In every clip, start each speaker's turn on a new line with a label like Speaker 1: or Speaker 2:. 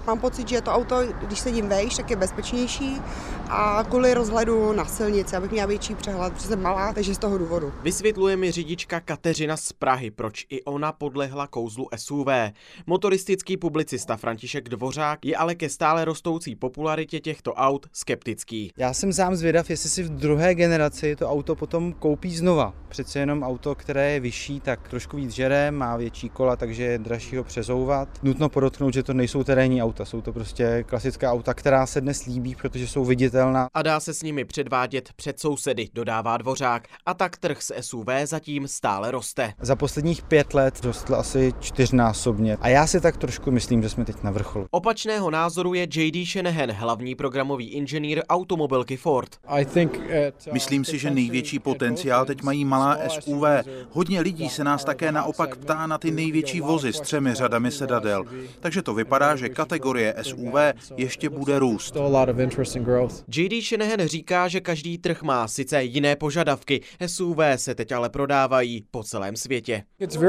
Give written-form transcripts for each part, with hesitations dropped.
Speaker 1: Mám pocit, že to auto, když sedím vejš, tak je bezpečnější a kvůli rozhledu na silnici, abych měla větší přehled, protože jsem malá, takže z toho důvodu.
Speaker 2: Vysvětluje mi řidička Kateřina z Prahy, proč i ona podlehla kouzlu SUV. Motoristický publicista František Dvořák je ale ke stále rostoucí popularitě těchto aut skeptický.
Speaker 3: Já jsem sám zvědav, jestli si v druhé generaci to auto potom koupí znova. Přece jenom auto, které je vyšší, tak trošku víc žere, má větší kola, takže je dražší ho přezouvat. Nutno podotknout, že to nejsou terénní auta, jsou to prostě klasická auta, která se dnes líbí, protože jsou viditelná.
Speaker 2: A dá se s nimi předvádět před sousedy, dodává Dvořák. A tak trh s SUV zatím stále roste.
Speaker 3: Za posledních 5 let rostl asi 4násobně. A já si tak trošku myslím, že jsme teď na vrcholu.
Speaker 2: Opačného názoru je J.D. Shanahan, hlavní programový inženýr automobilky Ford.
Speaker 4: Myslím si, že největší potenciál teď mají malá SUV. Hodně lidí se nás také naopak ptá na ty největší vozy s 3 řadami sedadel. Takže to vypadá, že kategorie SUV ještě bude růst.
Speaker 2: J.D. Shanahan říká, že každý trh má sice jiné požadavky. SUV se teď ale prodávají po celém světě.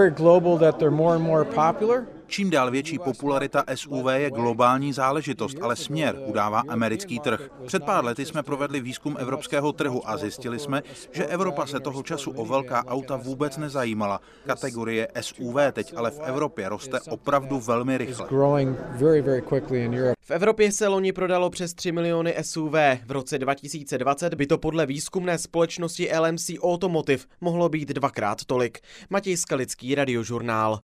Speaker 4: Čím dál větší popularita SUV je globální záležitost, ale směr udává americký trh. Před pár lety jsme provedli výzkum evropského trhu a zjistili jsme, že Evropa se toho času o velká auta vůbec nezajímala. Kategorie SUV teď ale v Evropě roste opravdu velmi rychle.
Speaker 2: V Evropě se loni prodalo přes 3 miliony SUV. V roce 2020 by to podle výzkumné společnosti LMC Automotive mohlo být 2x tolik. Matěj Skalický, Radiožurnál.